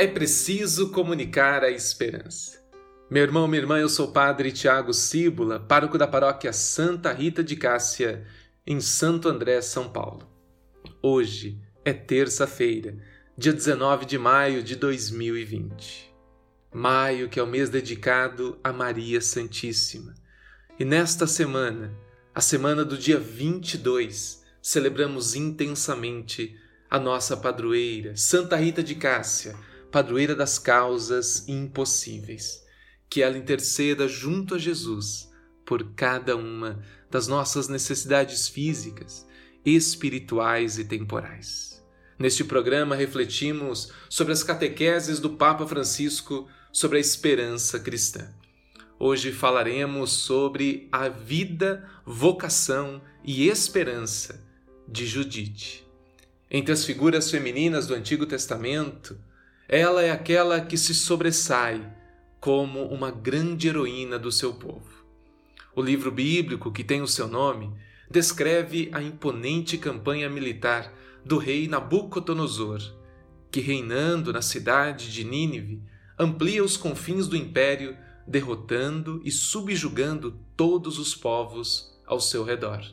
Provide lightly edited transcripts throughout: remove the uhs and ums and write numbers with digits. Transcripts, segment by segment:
É preciso comunicar a esperança. Meu irmão, minha irmã, eu sou o Padre Tiago Cíbula, pároco da paróquia Santa Rita de Cássia, em Santo André, São Paulo. Hoje é terça-feira, dia 19 de maio de 2020. Maio, que é o mês dedicado a Maria Santíssima. E nesta semana, a semana do dia 22, celebramos intensamente a nossa padroeira, Santa Rita de Cássia, padroeira das causas impossíveis. Que ela interceda junto a Jesus por cada uma das nossas necessidades físicas, espirituais e temporais. Neste programa refletimos sobre as catequeses do Papa Francisco sobre a esperança cristã. Hoje falaremos sobre a vida, vocação e esperança de Judite. Entre as figuras femininas do Antigo Testamento, ela é aquela que se sobressai como uma grande heroína do seu povo. O livro bíblico, que tem o seu nome, descreve a imponente campanha militar do rei Nabucodonosor, que reinando na cidade de Nínive, amplia os confins do império, derrotando e subjugando todos os povos ao seu redor.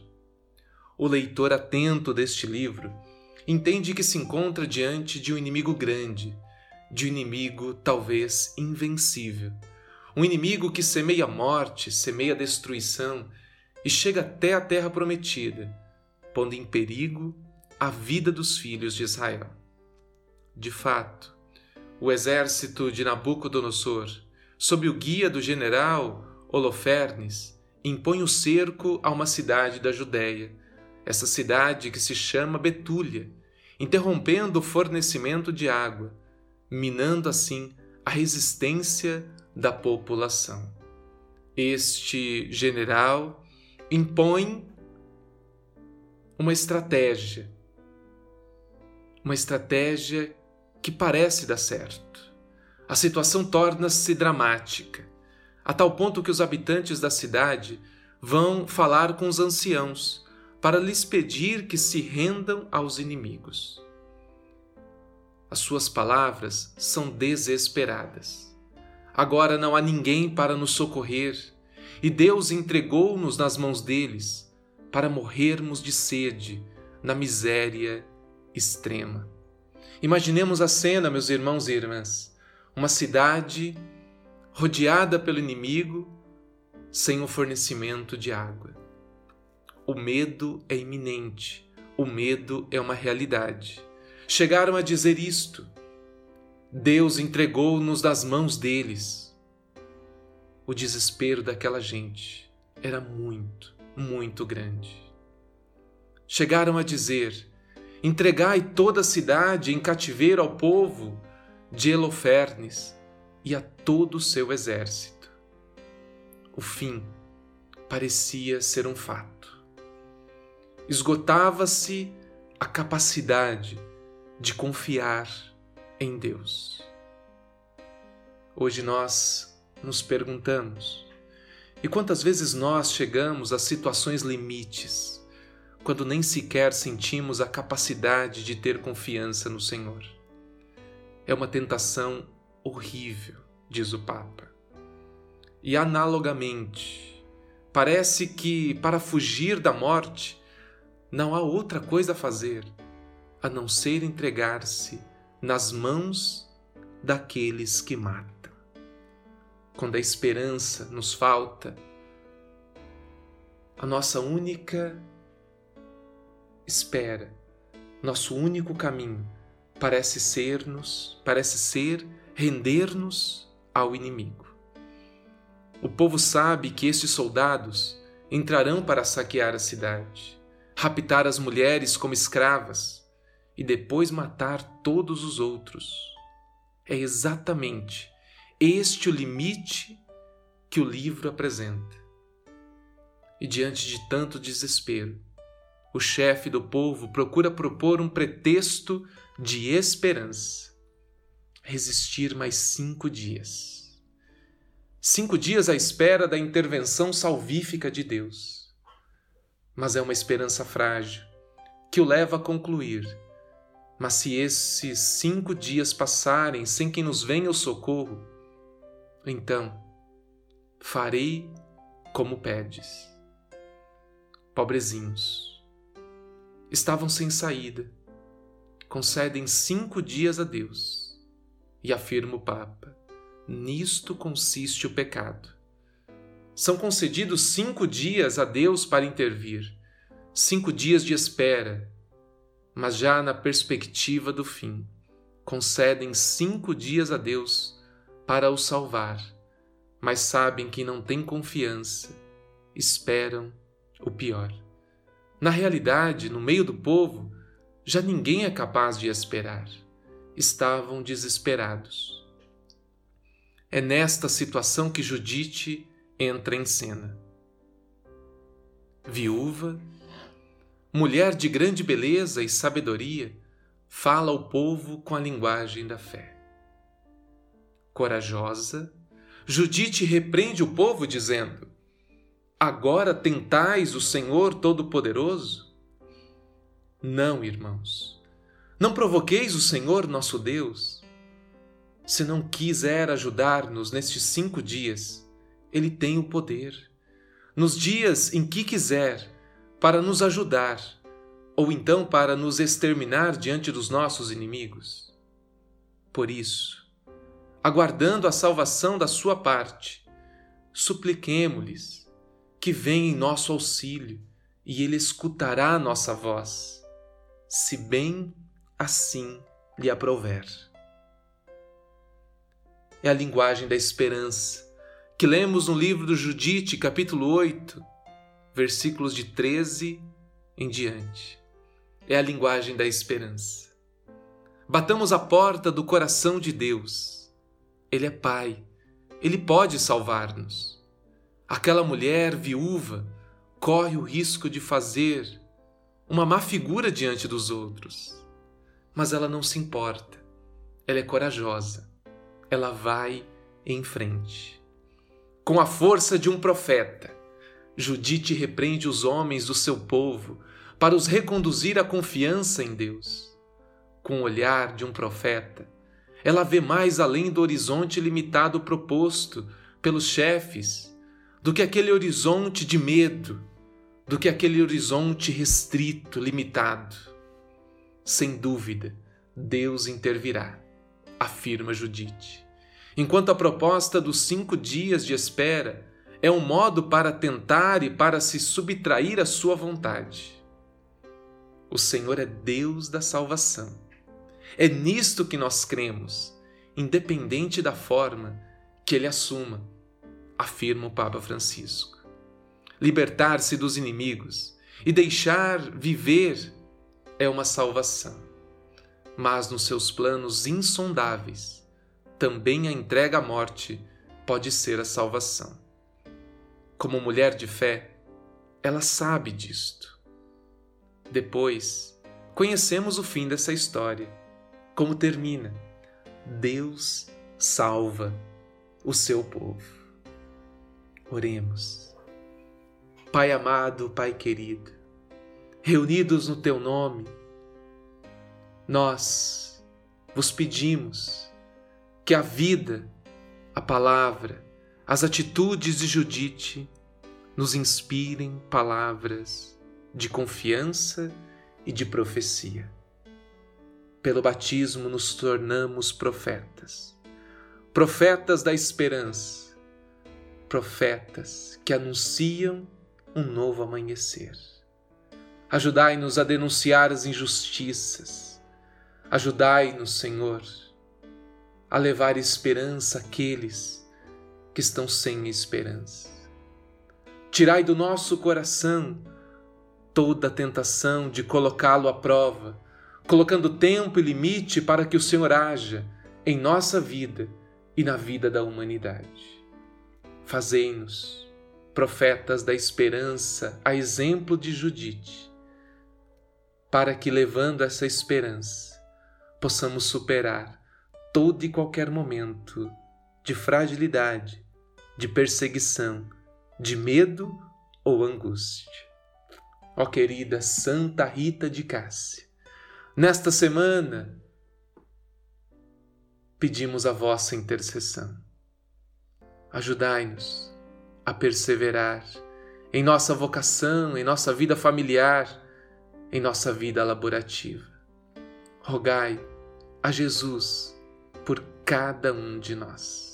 O leitor atento deste livro entende que se encontra diante de um inimigo grande, de um inimigo talvez invencível, um inimigo que semeia morte, semeia destruição e chega até a terra prometida, pondo em perigo a vida dos filhos de Israel. De fato, o exército de Nabucodonosor, sob o guia do general Holofernes, impõe o cerco a uma cidade da Judéia, essa cidade que se chama Betúlia, interrompendo o fornecimento de água, minando assim a resistência da população. Este general impõe uma estratégia que parece dar certo. A situação torna-se dramática, a tal ponto que os habitantes da cidade vão falar com os anciãos para lhes pedir que se rendam aos inimigos. As suas palavras são desesperadas. Agora não há ninguém para nos socorrer, e Deus entregou-nos nas mãos deles para morrermos de sede, na miséria extrema. Imaginemos a cena, meus irmãos e irmãs, uma cidade rodeada pelo inimigo, sem o fornecimento de água. O medo é iminente, o medo é uma realidade. Chegaram a dizer isto: Deus entregou-nos das mãos deles. O desespero daquela gente era muito, muito grande. Chegaram a dizer: entregai toda a cidade em cativeiro ao povo de Holofernes e a todo o seu exército. O fim parecia ser um fato. Esgotava-se a capacidade de confiar em Deus. Hoje nós nos perguntamos: e quantas vezes nós chegamos a situações limites, quando nem sequer sentimos a capacidade de ter confiança no Senhor? É uma tentação horrível, diz o Papa. E analogamente, parece que para fugir da morte não há outra coisa a fazer a não ser entregar-se nas mãos daqueles que matam. Quando a esperança nos falta, a nossa única espera, nosso único caminho parece ser render-nos ao inimigo. O povo sabe que estes soldados entrarão para saquear a cidade, raptar as mulheres como escravas e depois matar todos os outros. É exatamente este o limite que o livro apresenta. E diante de tanto desespero, o chefe do povo procura propor um pretexto de esperança. Resistir mais 5 dias. 5 dias à espera da intervenção salvífica de Deus. Mas é uma esperança frágil, que o leva a concluir Mas se esses 5 dias passarem sem que nos venha o socorro, então farei como pedes. Pobrezinhos, estavam sem saída, concedem 5 dias a Deus. E afirma o Papa, nisto consiste o pecado. São concedidos 5 dias a Deus para intervir, 5 dias de espera, mas já na perspectiva do fim, concedem 5 dias a Deus para o salvar, mas sabem que não têm confiança, esperam o pior. Na realidade, no meio do povo, já ninguém é capaz de esperar. Estavam desesperados. É nesta situação que Judite entra em cena. Viúva, mulher de grande beleza e sabedoria, fala ao povo com a linguagem da fé. Corajosa, Judite repreende o povo dizendo: agora tentais o Senhor Todo-Poderoso? Não, irmãos. Não provoqueis o Senhor nosso Deus. Se não quiser ajudar-nos nestes 5 dias, Ele tem o poder, nos dias em que quiser, para nos ajudar, ou então para nos exterminar diante dos nossos inimigos. Por isso, aguardando a salvação da sua parte, supliquemo-lhes que venha em nosso auxílio e Ele escutará a nossa voz, se bem assim lhe aprouver. É a linguagem da esperança que lemos no livro do Judite, capítulo 8, versículos de 13 em diante. É a linguagem da esperança. Batamos a porta do coração de Deus. Ele é Pai. Ele pode salvar-nos. Aquela mulher viúva corre o risco de fazer uma má figura diante dos outros. Mas ela não se importa. Ela é corajosa. Ela vai em frente. Com a força de um profeta, Judite repreende os homens do seu povo para os reconduzir à confiança em Deus. Com o olhar de um profeta, ela vê mais além do horizonte limitado proposto pelos chefes do que aquele horizonte de medo, do que aquele horizonte restrito, limitado. Sem dúvida, Deus intervirá, afirma Judite. Enquanto a proposta dos 5 dias de espera é um modo para tentar e para se subtrair à sua vontade. O Senhor é Deus da salvação. É nisto que nós cremos, independente da forma que Ele assuma, afirma o Papa Francisco. Libertar-se dos inimigos e deixar viver é uma salvação, mas nos seus planos insondáveis, também a entrega à morte pode ser a salvação. Como mulher de fé, ela sabe disto. Depois, conhecemos o fim dessa história. Como termina? Deus salva o seu povo. Oremos. Pai amado, Pai querido, reunidos no Teu nome, nós vos pedimos que a vida, a palavra, as atitudes de Judite nos inspirem palavras de confiança e de profecia. Pelo batismo nos tornamos profetas, profetas da esperança, profetas que anunciam um novo amanhecer. Ajudai-nos a denunciar as injustiças. Ajudai-nos, Senhor, a levar esperança àqueles que estão sem esperança. Tirai do nosso coração toda a tentação de colocá-lo à prova, colocando tempo e limite para que o Senhor haja em nossa vida e na vida da humanidade. Fazei-nos profetas da esperança, a exemplo de Judite, para que, levando essa esperança, possamos superar todo e qualquer momento de fragilidade, de perseguição, de medo ou angústia. Ó querida Santa Rita de Cássia, Nesta semana, pedimos a vossa intercessão. Ajudai-nos a perseverar em nossa vocação, em nossa vida familiar, em nossa vida laborativa. Rogai a Jesus por cada um de nós.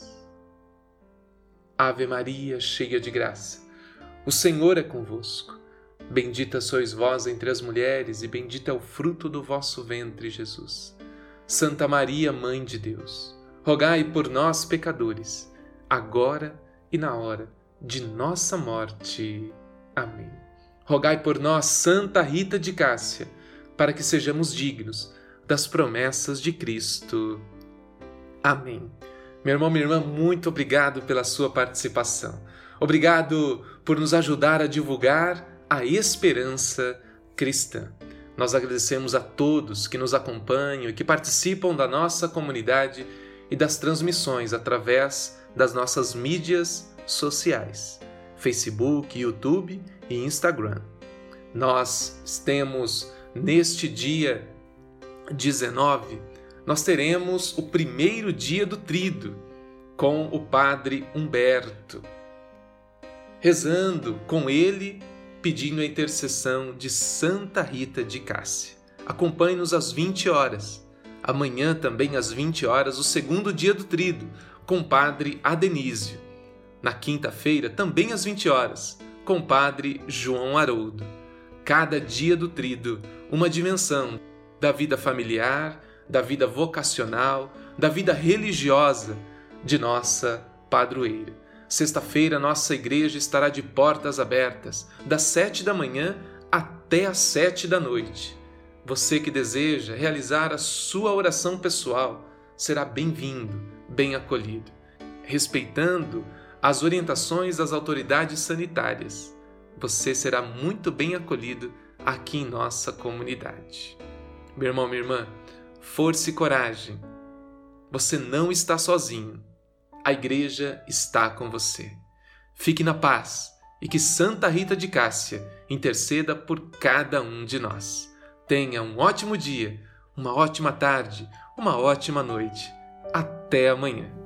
Ave Maria, cheia de graça, o Senhor é convosco. Bendita sois vós entre as mulheres e bendito é o fruto do vosso ventre, Jesus. Santa Maria, Mãe de Deus, rogai por nós, pecadores, agora e na hora de nossa morte. Amém. Rogai por nós, Santa Rita de Cássia, para que sejamos dignos das promessas de Cristo. Amém. Meu irmão, minha irmã, muito obrigado pela sua participação. Obrigado por nos ajudar a divulgar a esperança cristã. Nós agradecemos a todos que nos acompanham e que participam da nossa comunidade e das transmissões através das nossas mídias sociais, Facebook, YouTube e Instagram. Nós temos, neste dia 19, nós teremos o primeiro dia do Tríduo com o Padre Humberto, rezando com ele, pedindo a intercessão de Santa Rita de Cássia. Acompanhe-nos às 20 horas. Amanhã também às 20 horas, o segundo dia do Tríduo, com o Padre Adenísio. Na quinta-feira, também às 20 horas, com o Padre João Haroldo. Cada dia do Tríduo, uma dimensão da vida familiar, da vida vocacional, da vida religiosa de nossa padroeira. Sexta-feira, nossa igreja estará de portas abertas, das 7 da manhã até às 7 da noite. Você que deseja realizar a sua oração pessoal será bem-vindo, bem acolhido, respeitando as orientações das autoridades sanitárias. Você será muito bem acolhido aqui em nossa comunidade. Meu irmão, minha irmã, força e coragem. Você não está sozinho. A igreja está com você. Fique na paz e que Santa Rita de Cássia interceda por cada um de nós. Tenha um ótimo dia, uma ótima tarde, uma ótima noite. Até amanhã.